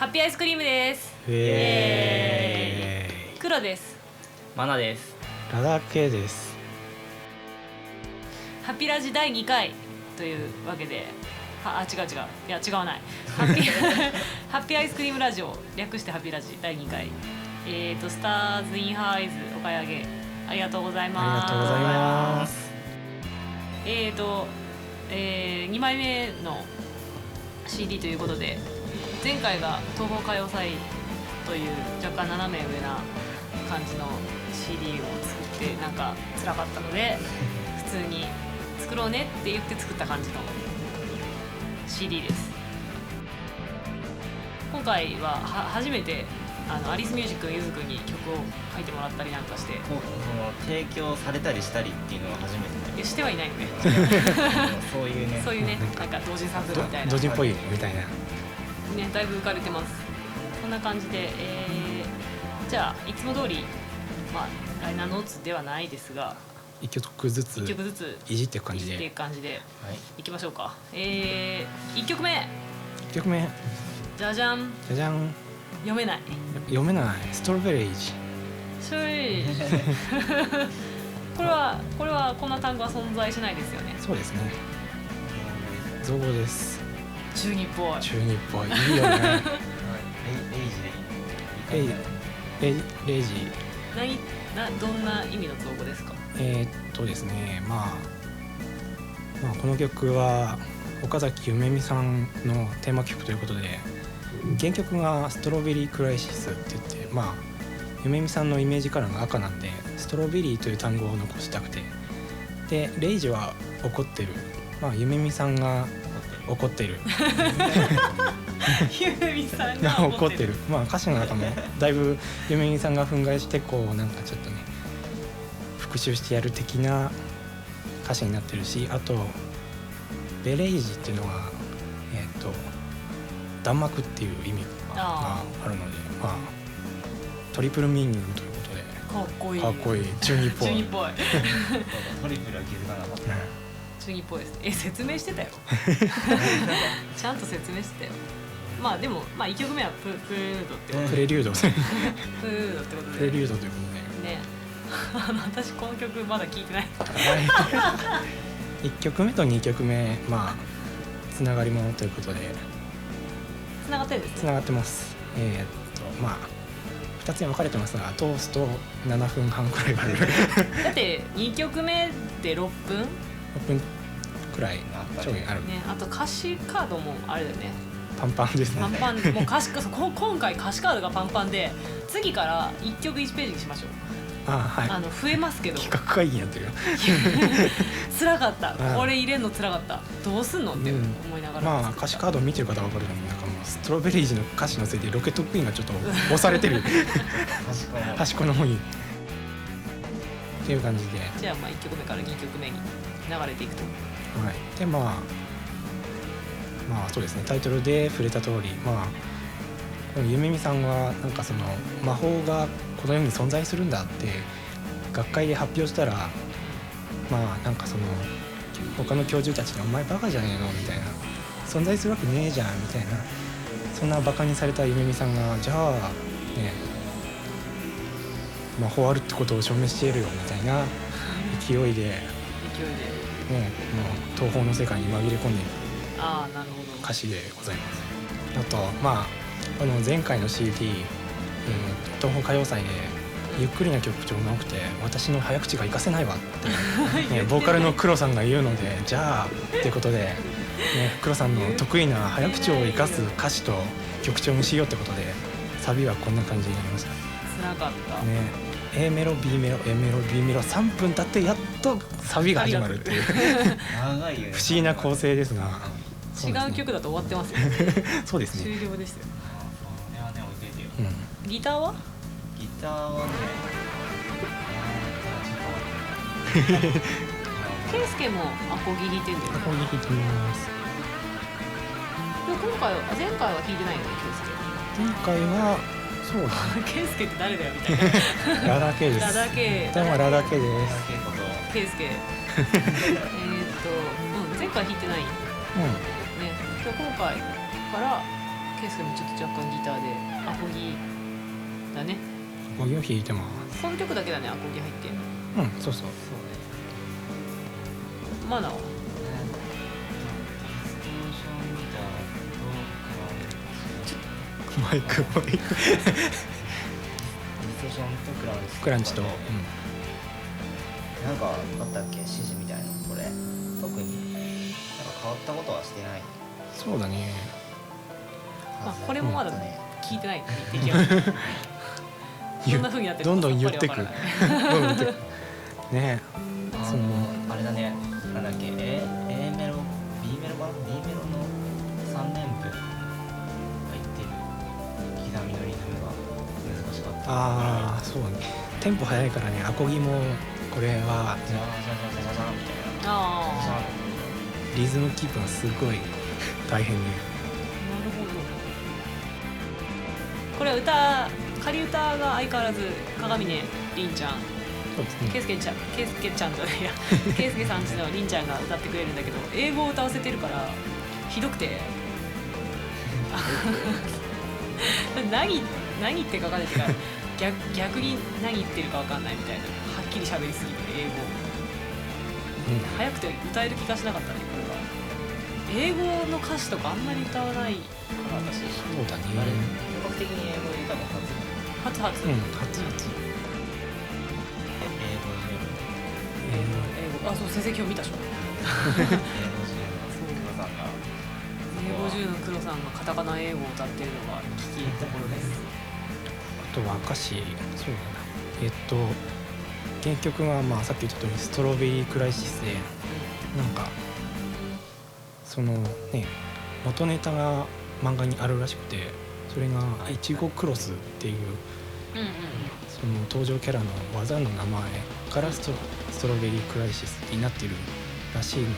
ハッピーアイスクリームです。黒です。 マナです。 ラダケです。 ハッピーラジ第2回というわけで、違ういや違わないハッピーアイスクリームラジオ略してハッピーラジ第2回、スターズインハーアイズお買い上げありがとうございます。 ありがとうございます。 2枚目の CD ということで、前回が東宝歌謡祭という若干斜め上な感じの CD を作ってなんか辛かったので普通に作ろうねって言って作った感じの CD です。今回は初めてアリスミュージックのゆずくんに曲を書いてもらったりなんかして、 提供されたりしたりっていうのは初めてでしてはいないよねそういうねなんか同時サンプルみたいな同時っぽいみたいなね、だいぶ浮かれてます。こんな感じで、じゃあいつも通りライナーノーツではないですが 1曲ずついじっていく感じでいきましょうか。1曲目じゃじゃん読めないストロベリージこれはこんな単語は存在しないですよね。 そうですね、造語です。 中二っぽいいいよねレイジどんな意味の造語ですか？ ですね、この曲は岡崎ゆめみさんのテーマ曲ということで、原曲がストロベリークライシスって言って、ゆめみさんのイメージカラーが赤なんでストロベリーという単語を残したくて、でレイジは怒ってる、ゆめみさんが怒ってるゆめみさんが怒ってる歌詞の中もだいぶゆめみさんが憤慨してなんかちょっとね復讐してやる的な歌詞になってるし、あとベレイジっていうのは弾幕っていう意味があるので、トリプルミーニングということでかっこいい中二っぽいトリプルは気づかなかった、 中二っぽいです。説明してたよちゃんと説明してたよ。でも1曲目はプレリュードってことでプレリュードということでね私この曲まだ聴いてない 1曲目と2曲目つながりものということでつながってるんですね。 つながってます。2つに分かれてますが通すと7分半くらいあるだって2曲目で6分くらいちょいある、 あと歌詞カードもあれだよね、 パンパンですね。 パンもう今回歌詞カードがパンパンで、次から1曲1ページにしましょう。増えますけど企画会議やってるよ辛かった、これ入れんの辛かった、どうすんのって思いながら、 歌詞カードを見てる方は分かると思う。なんかもうストロベリージの歌詞のせいでロケットクイーンがちょっと押されてる端っこの方にっていう感じで、 じゃあ1曲目から2曲目に流れていくと、 でそうですね、タイトルで触れた通り、ゆめみさんはなんかその魔法がこの世に存在するんだって学会で発表したら、なんかその他の教授たちにお前バカじゃねえのみたいな、存在するわけねえじゃんみたいな、そんなバカにされたゆめみさんが、じゃあね魔法あるってことを証明しているよみたいな勢いでもう東宝の世界に紛れ込んでいる歌詞でございます。あと前回の CD、東宝歌謡祭でゆっくりな曲調が多くて私の早口が活かせないわってボーカルの黒さんが言うので、じゃあってことで、黒さんの得意な早口を生かす歌詞と曲調にしようってことで、サビはこんな感じになりました。 辛かった、 A メロ B メロ A メロ B メロ3分経ってやっとサビが始まるっていう不思議な構成ですが、 違う曲だと終わってますよそうですね、 終了ですよ。 それはね置いといてよ、 ギターはねケイスケもアコギ弾いてんだよね。 アコギ弾いてます。 でも前回は弾いてないよね、 今回はそうだねケイスケって誰だよみたいなラダケです。 ラダケどうもラダケです。 ケイスケ前回弾いてない、今回からケースケもちょっと若干ギターでアコギだね。 アコギを弾いてます。 この曲だけだねアコギ入ってんの。 うん、そうそう。 マナーはマイクディストーションとクランチと、 なんかあったっけ指示みたいな。これ特になんか変わったことはしてない。 そうだね。 まあこれもまだ聞いてない。できる。どんな風になってるどんどん言ってく。ね。 あれだね。なんだっけ、A メロ、B メロかな、B メロの3連符入ってる刻みのリズムが難しかった。 ああ、そうね。テンポ速いからね、アコギもこれはじゃじゃじゃじゃじゃみたいな。 あリズムキープがすごい大変ね。 なるほど。これは仮歌が相変わらず鏡音凛ちゃん、 そうですね。 ケイスケちゃんじゃないやケイスケさんちの凛ちゃんが歌ってくれるんだけど、英語を歌わせてるからひどくて何って書かれてから逆に何言ってるか分かんないみたいな、はっきり喋りすぎて英語、早くて歌える気がしなかったね。これは英語の歌詞とかあんまり歌わないから私。 そうだね。 本格的に英語で多分初初。 英語、あ、そう、先生今日見たでしょ。英語10の黒さんがカタカナ英語を歌ってるのが聞きどころです。 あとは歌詞、そうだな。原曲がまあさっき言った通りストロベリークライシスで、なんかそのね、元ネタが漫画にあるらしくて、それがいちごクロスっていう、その登場キャラの技の名前からストロベリークライシスになっているらしいので、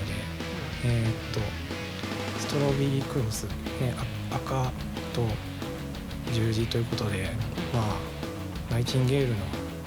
ストロベリークロス、ね、赤と十字ということで、まあナイチンゲールの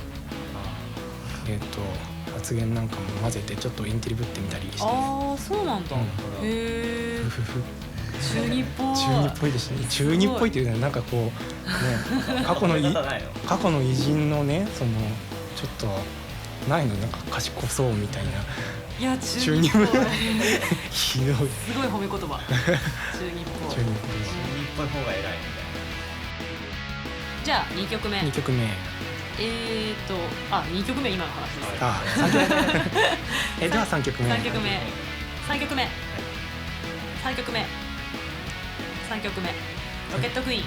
発言なんかも混ぜてちょっとインテリぶってみたりして。 ああ、そうなんだ。へえ。中二っぽい。 中二っぽいですね。中二っぽいっていうのはなんかこうね、過去の偉人のね、そのちょっとないの、なんか賢そうみたいな。 いや、中二っぽい。 ひどい。 すごい褒め言葉。中二っぽい。中二っぽい方が偉いみたいな。じゃあ2曲目。 2曲目。 2曲目今の話です。 あ、3曲目。では3曲目。 3曲目。ロケットクイーン。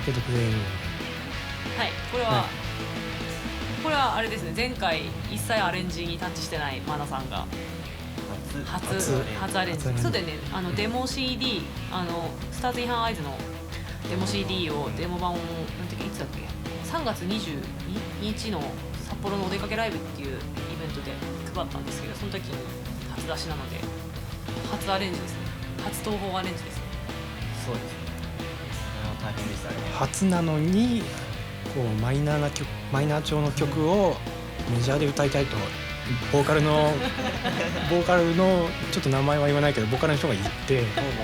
はい、これはあれですね。前回一切アレンジにタッチしてないマナさんが初アレンジ。そうだよね。デモ CD、スターズ・イン・ハン・アイズのデモ CD をデモ版をいつだっけ、3月22日の札幌のお出かけライブっていうイベントで配ったんですけど、その時に初出しなので初アレンジですね。初東宝アレンジですね。 そうですね。大変でしたね。 初なのにこうマイナー調の曲をメジャーで歌いたいと、ボーカルのちょっと名前は言わないけどボーカルの人が言って、 ボーカル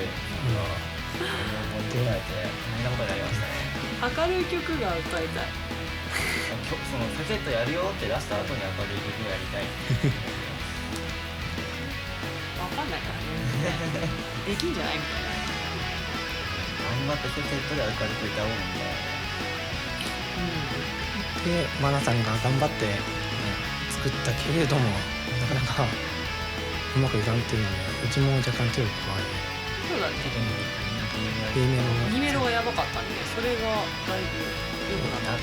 大変なことになりましたね。 明るい曲が歌いたい。 そのカセットやるよって出した後に明るい曲やりたい。 わかんないからね。できんじゃないみたいな。 頑張ってカセットで明るく歌おうみたいな。で、マナさんが頑張って、作ったけれどもなかなかうまくいかんっていうので、うちも若干手を加え。 そうだね。 B メロがやばかったんで、それがだいぶ良くなった。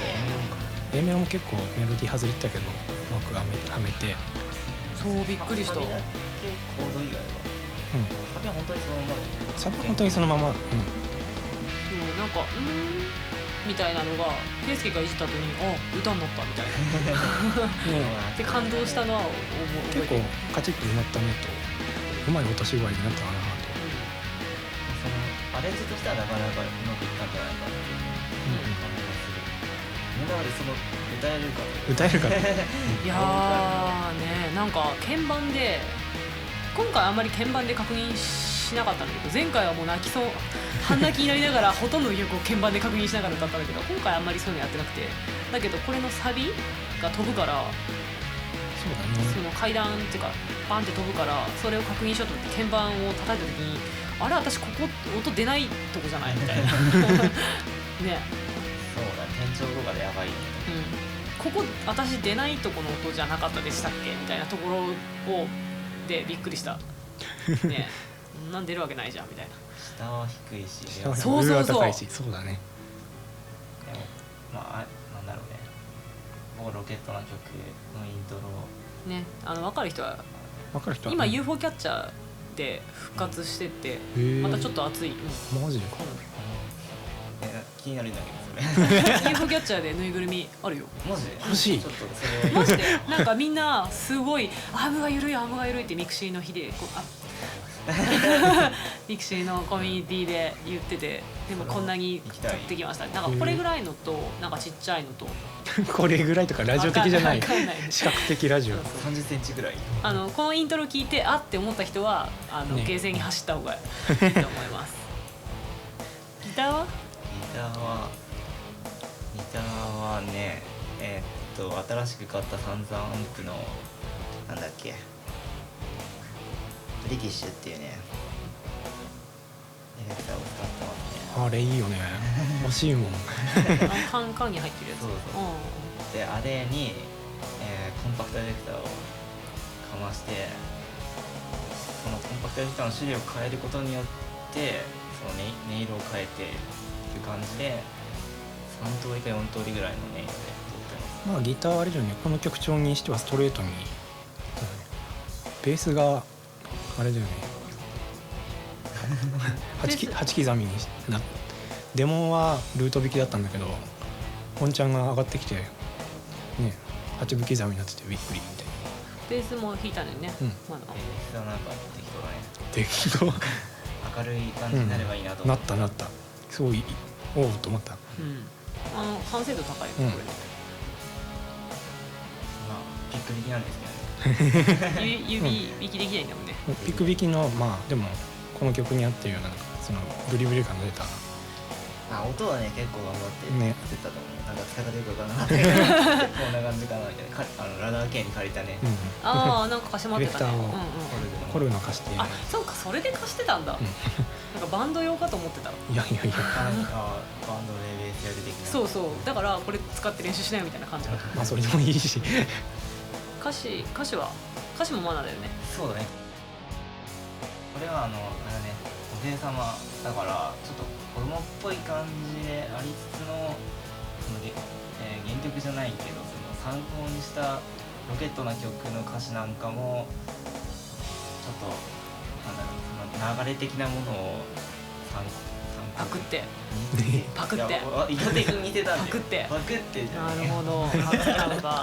A メロも結構メロディー外れてたけどうまくはめて。 そうびっくりした。 コード以外はサビは本当にそのまま。 サビは本当にそのまま。 そうなんかみたいなのが圭介がいじった後に歌になったみたいな。で感動したのは結構カチッと埋まったねと、うまい音芝居になったかなと。 アレンジとしてはなかなかうまくいったんじゃないかなっていう感じがする。今までその歌えるかいやーね、なんか鍵盤で今回あんまり鍵盤で確認ししなかったんだけど、前回はもう泣きそう半泣きになりながらほとんどの曲を鍵盤で確認しながら歌ったんだけど、今回あんまりそういうのやってなくて、だけどこれのサビが飛ぶから、 そうだね、 その階段っていうかバンって飛ぶから、それを確認しようと思って鍵盤を叩いた時に、あれ私ここ音出ないとこじゃないみたいなね。 そうだ、転調とかでやばい、 ここ私出ないとこの音じゃなかったでしたっけみたいなところをでびっくりしたね。なん出るわけないじゃんみたいな。 下は低いし、 下はそう上は高いし、そうだね。 でもまあなんだろうね、もうロケットな曲のイントロね、分かる人は今 UFO キャッチャーで復活してて、またちょっと熱い、 マジでか。 気になるんだけどそれ UFO キャッチャーでぬいぐるみあるよ。 マジで欲しい。 ちょっとそれマジでなんかみんなすごいアームが緩いアームが緩いってミクシーの日でミクシーのコミュニティで言ってて、でもこんなに取ってきました。なんかこれぐらいのとなんかちっちゃいのとこれぐらいとかラジオ的じゃない、視覚的ラジオ。 30センチぐらい。 このイントロ聞いてあって思った人はねゲーセンに走った方がいいと思います。ギターはね、新しく買ったサンザンアンプのなんだっけ、ブリティッシュっていうねエフェクターを使ってますね。 あれいいよね。欲しいもん。 缶に入ってるやつ。 そうそうで、あれに、コンパクトエフェクターをかまして、そのコンパクトエフェクターの種類を変えることによってその音色を変えていう感じで3通りか4通りぐらいの音色で撮ってます。 まあギターあれだよね、この曲調にしてはストレートに、ベースがあれだよね。8刻みにな、デモはルート弾きだったんだけど、本ちゃんが上がってきてね、8分刻みになっててびっくりみたいな。 ベースも弾いたのよね。 ベースはなんか適当明るい感じになればいいなと思って、 なったすごいおうと思った。 完成度高いよ、これ。 まあピック弾きなんですけどね。 指弾きできないんだもんね。 ピク弾きのまあでもこの曲に合ってるようなそのブリブリ感が出た。 音はね結構頑張ってね作ったと思う。なんか使い方よくわからなかったけどこんな感じかなみたいな。ラダー系に借りたね、 なんか貸してもらってたね。 コルの貸して。 あ、そうか、それで貸してたんだ。なんかバンド用かと思ってた。 いやバンドでベースやる的な。 そうそう、だからこれ使って練習しないみたいな感じだった。 まあそれでもいいし。 歌詞もマナだよね。 そうだね。これはあれだね、お姉様だからちょっと子供っぽい感じでありつつの原曲じゃないけど、その参考にしたロケットな曲の歌詞なんかもちょっとなんだろう、その流れ的なものをパクって意図的に似てたんでパクってじゃなるほど。パクったのか。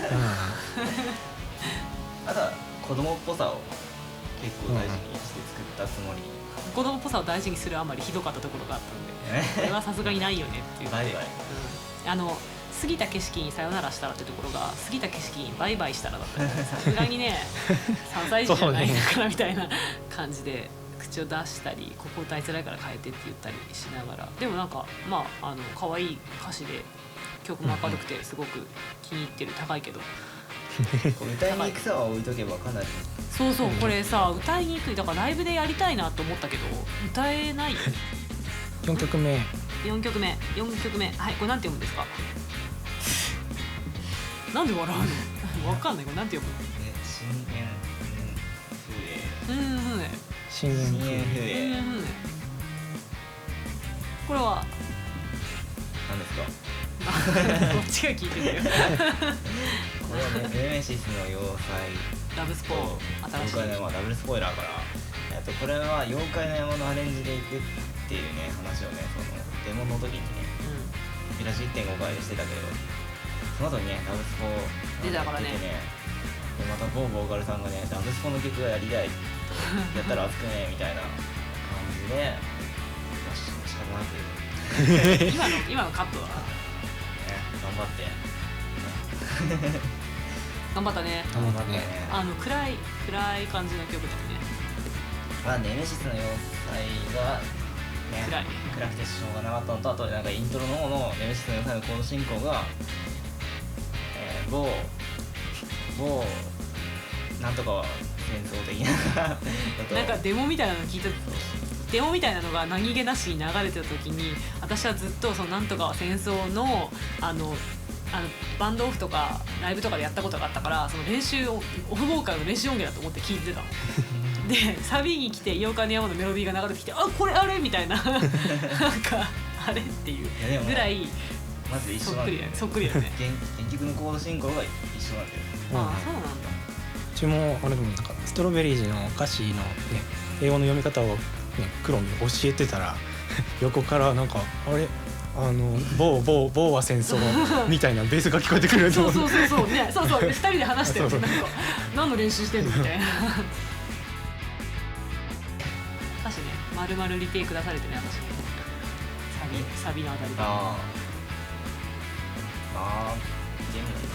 あとは子供っぽさを結構大事にして作ったつもり。 子供っぽさを大事にするあまりひどかったところがあったので、これはさすがにないよねっていう。 バイバイ。 過ぎた景色にさよならしたらってところが、過ぎた景色にバイバイしたらだったので、さすがにね3歳児じゃないのかなみたいな感じで口を出したり、ここ歌いづらいから変えてって言ったりしながら、でもなんかまあ可愛い歌詞で曲も明るくてすごく気に入ってる。高いけど歌いにくさは置いとけばかなり。 そうそう、これさ歌いにくい。だからライブでやりたいなと思ったけど歌えないよね。 4曲目、はい、これなんて読むんですか？なんで笑うの？わかんない。これなんて読むの？ 深淵風営。 これは何ですか？ こっちが聞いてるよ。 これはね、ネメシスの要塞ラブスポ新しい妖怪の山、ダブルスポイラーから、これは妖怪の山のアレンジでいくっていうね話をね、そのデモの時にね、ミラジ 1.5 回でしてたけど、その後にねダブスポ出たからね。 でまたボーガルさんがね、ダブスポの曲がやりたいとやったら熱くねみたいな感じで、仕方なく今のカットは頑張って頑張ったね。 頑張ったね。 暗い感じの曲だよね。 まあネメシスの要塞がね暗くてしょうがなかったのと、あとなんかイントロの方のネメシスの要塞のコード進行が、某なんとかは戦争的ななんかデモみたいなの聞いた、デモみたいなのが何気なしに流れてた時に、私はずっとそのなんとかは戦争のバンドオフとかライブとかでやったことがあったから、その練習オフボーカルの練習音源だと思って聞いてたのでサビに来て「8日の山」のメロディーが流れてきて、あこれあれみたいななんかあれっていうぐらいまず一緒なんだよね。 そっくりだよね原曲のコード進行が一緒なんだよ。 ああそうなんだ。 うちもあれでもなんかストロベリーズの歌詞の、ね、英語の読み方を、ね、クロに教えてたら横からなんかあれ某は戦争みたいなベースが聞こえてくるそうね、そう2人で話してるなんか何の練習してんのみたいな歌詞ね丸々リテイク出されてね、私サビのあたりでゲームなんだ。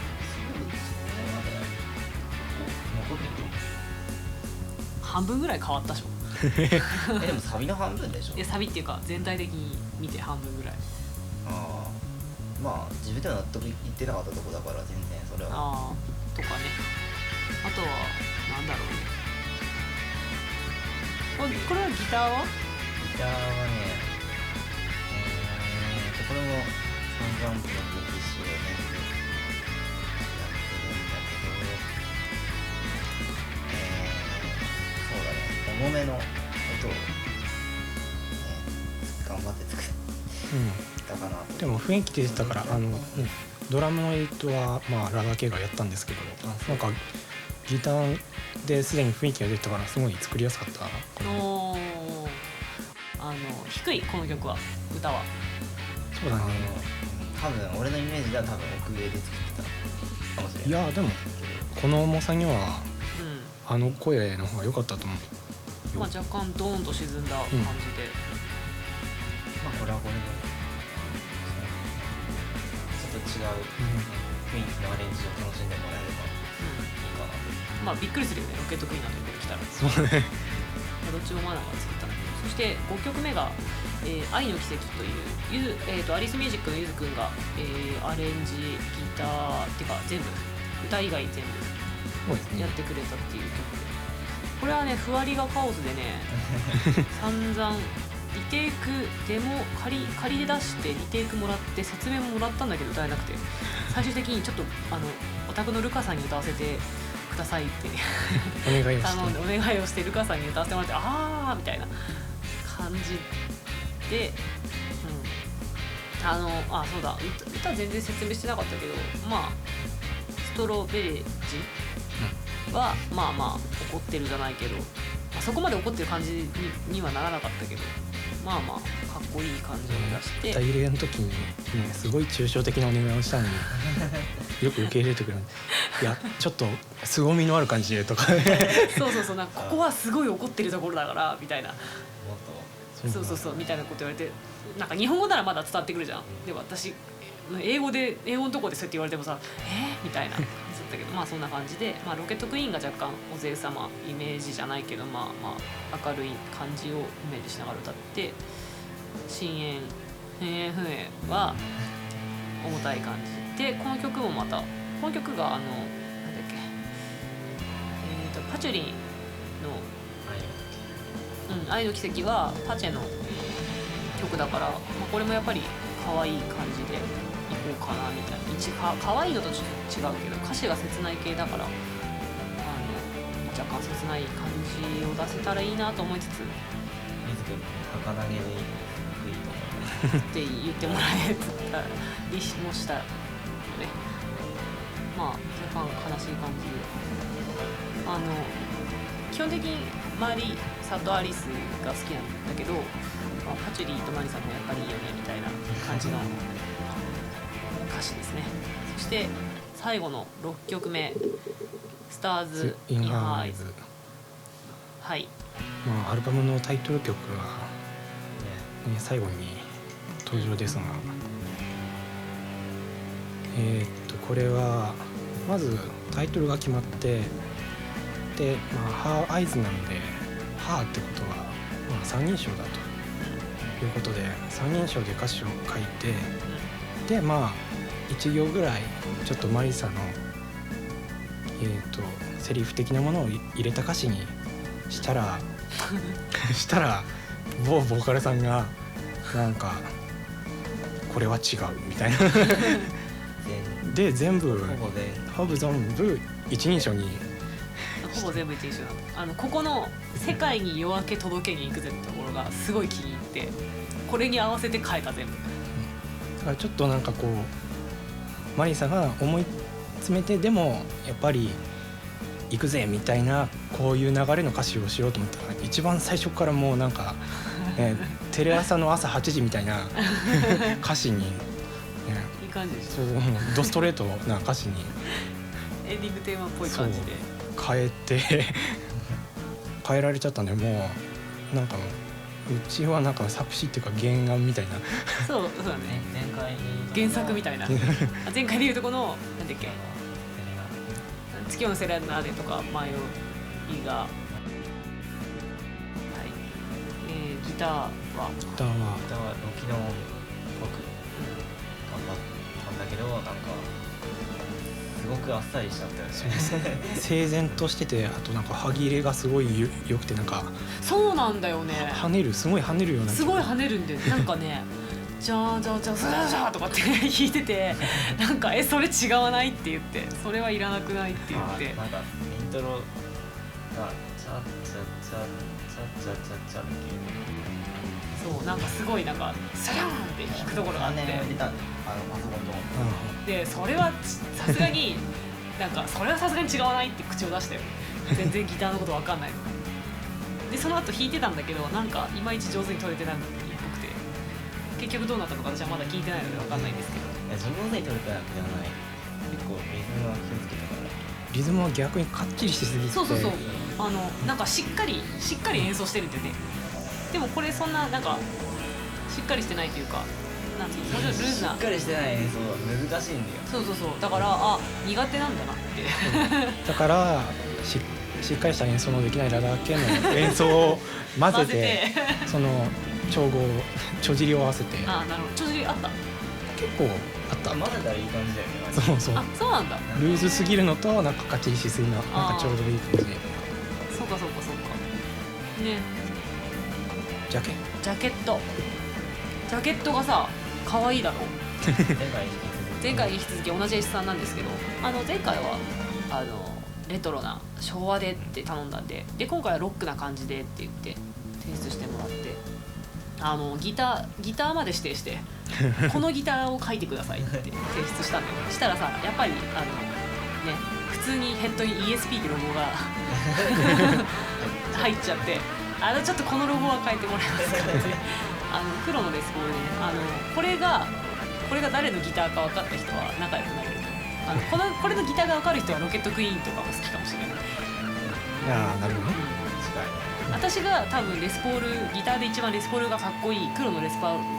残ってる半分ぐらい変わったでしょでもサビの半分でしょ。 いやサビっていうか全体的に見て半分ぐらい。 まあ自分では納得いってなかったとこだから全然それはとかね。あとはなんだろうね、これはギターはねこれもサンザンプの歴史をねやってるんだけど、そうだね、重めの音を、頑張って作ったかなと。 でも雰囲気出てたからドラムの糸はまあラガケがやったんですけど、なんかギターですでに雰囲気が出てたからすごい作りやすかった。 低いこの曲は歌は。 そうだね。 多分俺のイメージでは多分奥上で作ってたかもしれない。 いやでもこの重さには、声の方が良かったと思う。 まあ若干ドーンと沈んだ感じで、 まあこれはこれでちょっと違う雰囲気のアレンジを楽しんでもらえればいいかなと。 まあびっくりするよね、ロケットクイーンなんて出てきたら。 そうね。 どっちもマナーが作ったんだけど、そして5曲目が愛の奇跡というアリスミュージックのゆずくんが、アレンジギターっていうか全部歌以外全部やってくれたっていう曲で、これはねふわりがカオスでね散々リテイクデモ仮で出してリテイクもらって説明ももらったんだけど歌えなくて、最終的にちょっとお宅のルカさんに歌わせてくださいってお願いをして頼んでお願いをしてルカさんに歌わせてもらって、あーみたいな感じで、そうだ、歌全然説明してなかったけど、まあストロベレージはまあ怒ってるじゃないけど、そこまで怒ってる感じ にはならなかったけど、まあかっこいい感じを出して、 歌入れの時に、すごい抽象的なお願いをしたのによく受け入れてくれる。いやちょっと凄みのある感じでとかそうなんかここはすごい怒ってるところだからみたいな、そうみたいなこと言われて、なんか日本語ならまだ伝わってくるじゃん。で私英語のとこでそうやって言われてもさみたいな感じだったけど、まあそんな感じで、ロケットクイーンが若干お勢様イメージじゃないけど、まあ明るい感じをイメージしながら歌って、深淵変不明は重たい感じで、この曲もまたこの曲がなんだっけ、パチュリンの愛の奇跡はパチェの曲だから、これもやっぱり可愛い感じでいこうかなみたいな。可愛いのとちょっと違うけど歌詞が切ない系だから、若干切ない感じを出せたらいいなと思いつつ、 水くん儚げでいいと思うって言ってもらえたりもしたので、若干悲しい感じで、基本的にマリサとアリスが好きなんだけど、パチュリーとマリさんもやっぱりいいよねみたいな感じの歌詞ですね。そして最後の6曲目「スターズ・イン・ハー・アイズ」、はい、 アルバムのタイトル曲が、最後に登場ですが、これはまずタイトルが決まって、で、ハー・アイズなのでハーってことは、まあ、三人称だということで三人称で歌詞を書いて、でまあ1行ぐらいちょっとマリサのセリフ的なものを入れた歌詞にしたら某ボーカルさんがなんかこれは違うみたいなで全部ほぼ全部一人称にほぼ全部一人称なの。ここの世界に夜明け届けに行くぜってところがすごい気に入って、これに合わせて変えた全部。 だからちょっとなんかこうマリサが思い詰めてでもやっぱり行くぜみたいなこういう流れの歌詞をしようと思ったら一番最初からもうなんか、テレ朝の朝8時みたいな歌詞に、いい感じでしょ。ドストレートな歌詞にエンディングテーマっぽい感じで変えて変えられちゃったんで、もうなんかうちはなんか作詞っていうか原案みたいなそうだね、原作みたいな前回でいうとこのなんだっけ月夜のセレナーデとか迷いが、はい、ギターはロキノンっぽく頑張ったんだけど、なんかすごくあっさりしちゃったよね。 整然としてて、あとなんか歯切れがすごい良くて、なんかそうなんだよね、 すごい跳ねるような、 すごい跳ねるんで、なんかねじゃーじゃーじゃーじゃーじゃーとかって弾いてて、なんかそれ違わないって言って、それはいらなくないって言って、 なんかイントロがチャッチャッチャッチャッチャッチャッチャッっていう、 そうなんかすごいなんかサラーンって弾くところがあって、 パソコンと、 でそれはさすがになんかそれはさすがに違わないって口を出したよ。全然ギターのこと分かんないので、その後弾いてたんだけど、なんかいまいち上手に取れてないっぽくて、結局どうなったのか私はまだ聞いてないので分かんないんですけど、 上手に取れたわけではない。結構リズムは気をつけたから、 リズムは逆にかっちりしすぎて、 そうなんかしっかり演奏してるんだよね。でもこれそんななんかしっかりしてないというか、なんていうの、もちろんルーズな、 しっかりしてない演奏は難しいんだよ。 そうだから苦手なんだなってだからしっかりした演奏のできないラダー系の演奏を混ぜてその調尻を合わせて、 なるほど、調尻あった、 結構あった。 混ぜたらいい感じだよね。 そうそうなんだ。 ルーズすぎるのとなんかかっちりしすぎのなんかちょうどいい感じで。 そうかね。ジャケットがさ可愛いだろ。前回に引き続き同じ絵師さんなんですけど、前回はレトロな昭和でって頼んだんで、今回はロックな感じでって言って提出してもらって、ギターまで指定してこのギターを描いてくださいって提出したんだよ。したらさ、やっぱり普通にヘッドに ESP ってロゴが入っちゃって、ちょっとこのロゴは変えてもらえますかって黒のレスポールでね、これが誰のギターか分かった人は仲良くなれると。これのギターが分かる人はロケットクイーンとかも好きかもしれない。 なるほどね。 私が多分ギターで一番レスポールがかっこいい黒のレスポー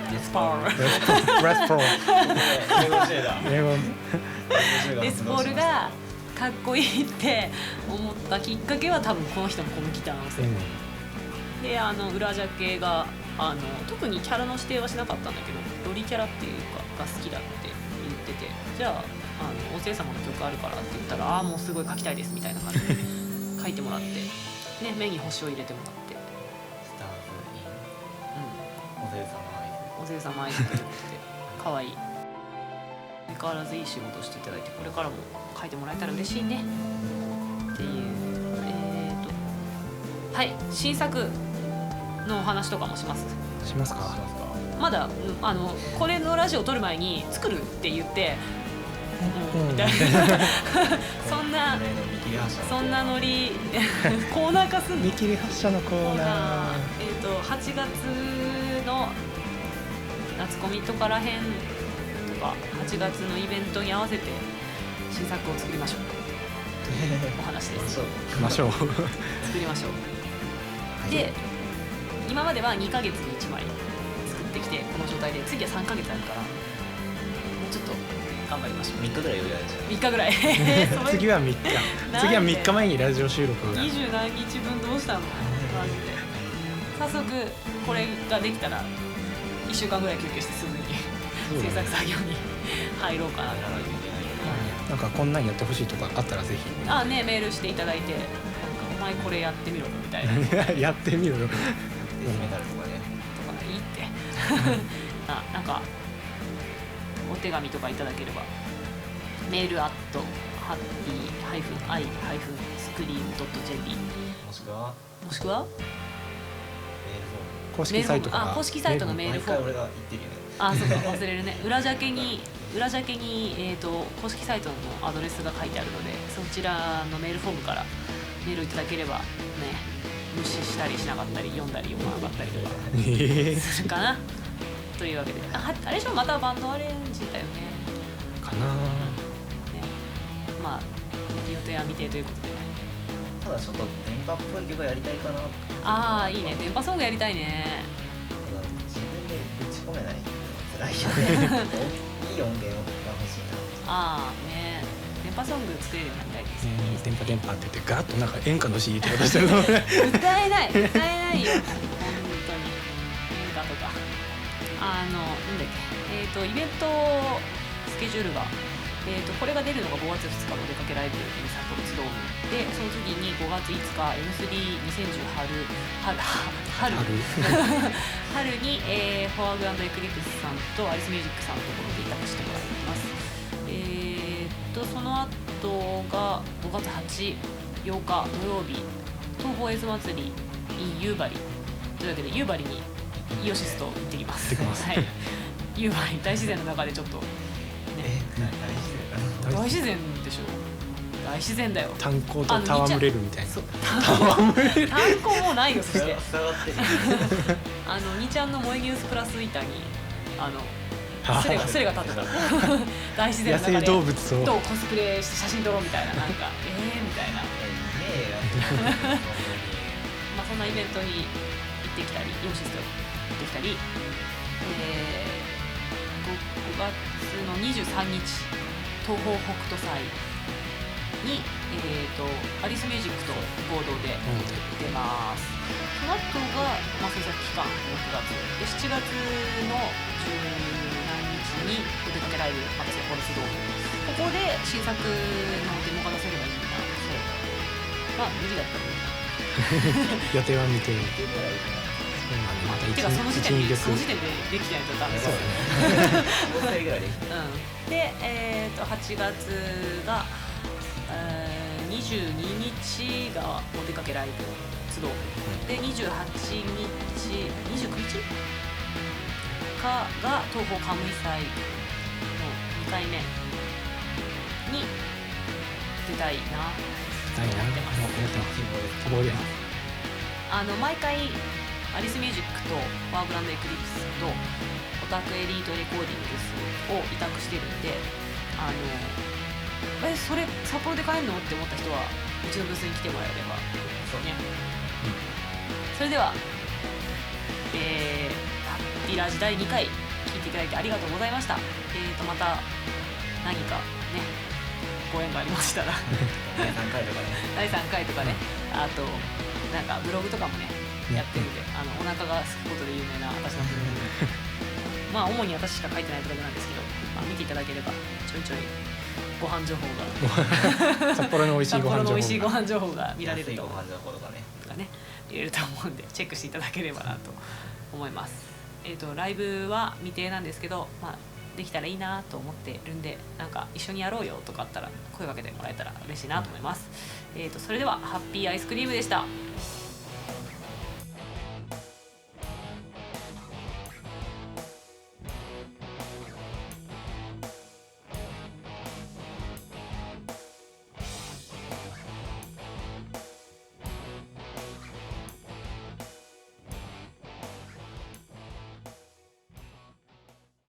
ルがかっこいいって思ったきっかけは多分この人のこのギターのせい、で裏ジャケが特にキャラの指定はしなかったんだけど、ロリキャラっていうかが好きだって言ってて、じゃあお聖様の曲あるからって言ったら、もうすごい書きたいですみたいな感じで書いてもらってね、目に星を入れてもらって、 スターズイン、お聖様アイズということで可愛い。相変わらずいい仕事をしていただいて、これからも書いてもらえたら嬉しいねっていう。はい新作のお話とかもしますか。まだこれのラジオを撮る前に作るって言ってみたいなそんなノリコーナー化する見切り発車のコーナー、 8月の夏コミとからへんとか8月のイベントに合わせて新作を作りましょうお話です。 作りましょうで、今までは2ヶ月に1枚作ってきてこの状態で、次は3ヶ月あるからもうちょっと頑張りましょう。 3日ぐらい余裕あるじゃん。 3日ぐらい次は3日前にラジオ収録が 20何日分どうしたの感じで早速これができたら1週間ぐらい休憩してすぐに制作作業に入ろうかなと。 なんかこんなんやってほしいとかあったらぜひね、メールしていただいて、なんかお前これやってみろみたいなやってみろよデスメタルとかねとかいいってなんかお手紙とかいただければメール@happy-i-scream.jp もしくは公式サイトから公式サイトのメールフォーム。 毎回俺が言ってるよね。 そうか忘れるね。裏ジャケに公式サイトのアドレスが書いてあるので、そちらのメールフォームからメールいただければね、無視したりしなかったり読んだり読まなかったりとかするかなというわけで、あれでしょ、またバンドアレンジだよね。 かな。 まあ予定は未定ということで。 ただちょっと電波っぽい曲やりたいかな。 いいね、電波ソングやりたいね。 ただ自分で打ち込めないって辛いよね。いい音源が欲しいな。 ね、電波ソング作れるようになりたいですね。 電波って言ってガラッとなんか演歌の CD ってことしてるの歌えないよ本当に。演歌とかなんだっけ、イベントスケジュールがこれが出るのが5月2日のお出かけライブに札幌ツドームで、その次に5月5日 M32010 春にフォアグ&エクリプスさんとアリスミュージックさんのところで委託してもらいます。その後が5月8日土曜日東宝エイズ祭り in 夕張というわけで、夕張にイオシスと行ってきます。はい、夕張大自然の中でちょっとね、大自然でしょ。大自然だよ。 炭鉱と戯れるみたいな。 炭鉱もうないよ。そして下がってる。 2ちゃんの萌えニュースプラス板にスレが立ってた大自然の中で野生動物とコスプレして写真撮ろうみたいな、なんかみたいなまあそんなイベントに行ってきたり、イオシスと行ってきたり、5月の23日東宝北斗祭に、アリスミュージックと合同で出ます。その後が、制作期間6月で、7月の10何日にお出かけライブまた札幌ツドーム、ここで新作のデモが出せればいいな。そう無理だったら予定は見てる。 てかその時点でできないとダメですよね。 5歳ぐらいできて。 で、8月が22日がお出かけライブツドームで、28日29日が東宝カムイ祭の2回目に出たいなと思ってます。 希望で毎回アリスミュージックとワーグランドエクリプスとオタクエリートレコーディングスを委託してるんで、それ札幌で買えるのって思った人はうちのブースに来てもらえれば。そうね、それではハッピーラジ第2回聞いていただいてありがとうございました。また何かねご縁がありましたら第3回とかね第3回とかね、あとなんかブログとかもねやってるんで、お腹が空くことで有名な私のブログ主に私しか書いてないブログなんですけど、見ていただければちょいちょいご飯情報が札幌の美味しいご飯情報が見られるとご飯情報とかね見れると思うんで、チェックしていただければなと思います。ライブは未定なんですけど、できたらいいなと思ってるんで、なんか一緒にやろうよとかあったら声かけてもらえたら嬉しいなと思います。それではハッピーアイスクリームでした。